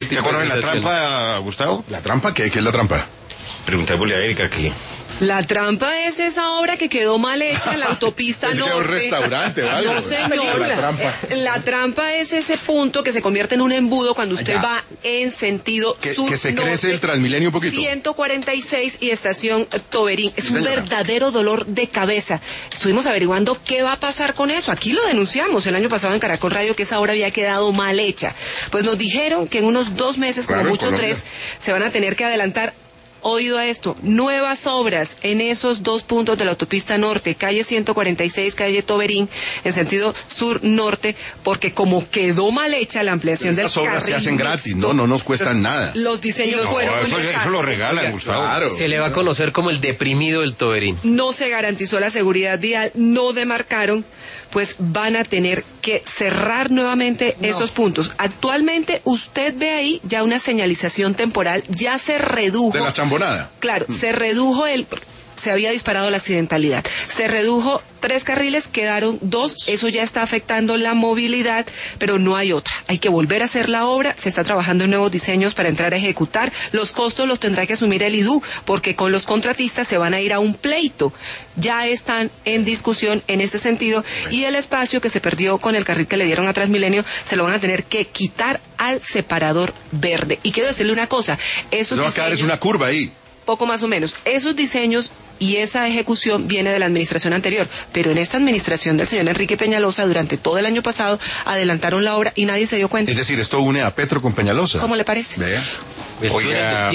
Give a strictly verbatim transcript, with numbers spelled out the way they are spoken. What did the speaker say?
¿Te acuerdas de la trampa, Gustavo? ¿La trampa? ¿Qué, qué es la trampa? Preguntémosle a Erika aquí. La trampa es esa obra que quedó mal hecha en la autopista es norte. Que un restaurante o algo. No, señor. La trampa. La trampa es ese punto que se convierte en un embudo cuando usted Allá. va en sentido Que, sur que se norte, crece el Transmilenio un poquito. ciento cuarenta y seis y estación Toberín. Es Sí, un señora. verdadero dolor de cabeza. Estuvimos averiguando qué va a pasar con eso. Aquí lo denunciamos el año pasado en Caracol Radio, que esa obra había quedado mal hecha. Pues nos dijeron que en unos dos meses, como Claro, en mucho Colombia. tres, se van a tener que adelantar. Oído a esto, nuevas obras en esos dos puntos de la autopista norte, calle ciento cuarenta y seis, calle Toberín, en sentido sur-norte, porque como quedó mal hecha la ampliación del Esas obras carril se hacen gratis, mixto, no, no nos cuestan nada. Los diseños No, fueron un eso, eso desastre. lo regalan, Oiga, Gustavo. Claro. Se le va a conocer como el deprimido del Toberín. No se garantizó la seguridad vial, no demarcaron, pues van a tener que cerrar nuevamente No. esos puntos. Actualmente usted ve ahí ya una señalización temporal, ya se redujo. De la chambonada. Claro, se redujo el... Se había disparado la accidentalidad. Se redujo tres carriles, quedaron dos. Eso ya está afectando la movilidad, pero no hay otra. Hay que volver a hacer la obra. Se está trabajando en nuevos diseños para entrar a ejecutar. Los costos los tendrá que asumir el I D U, porque con los contratistas se van a ir a un pleito. Ya están en discusión en ese sentido. Y el espacio que se perdió con el carril que le dieron a Transmilenio, se lo van a tener que quitar al separador verde. Y quiero decirle una cosa. Esos Se va a quedar es diseños- una curva ahí. poco más o menos. Esos diseños y esa ejecución viene de la administración anterior, pero en esta administración del señor Enrique Peñalosa, durante todo el año pasado, adelantaron la obra y nadie se dio cuenta. Es decir, esto une a Petro con Peñalosa. ¿Cómo le parece? Vea. Esto Oiga, era-